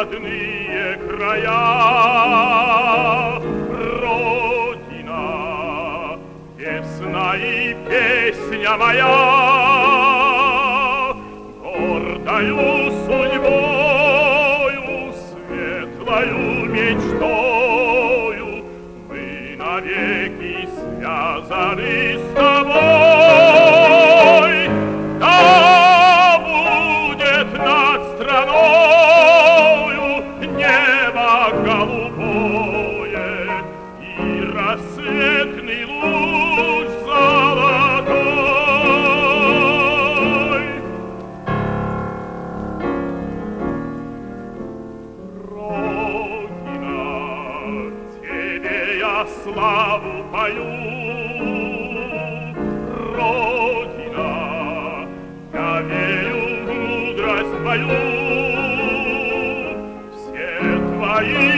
родные края. Родина, весна и песня моя, гордою судьбою, светлою мечтою мы навеки связаны с тобой. Да будет над страною небо голубое и рассветный луч золотой. Родина, тебе я славу пою. Родина, я верю в мудрость твою, все твои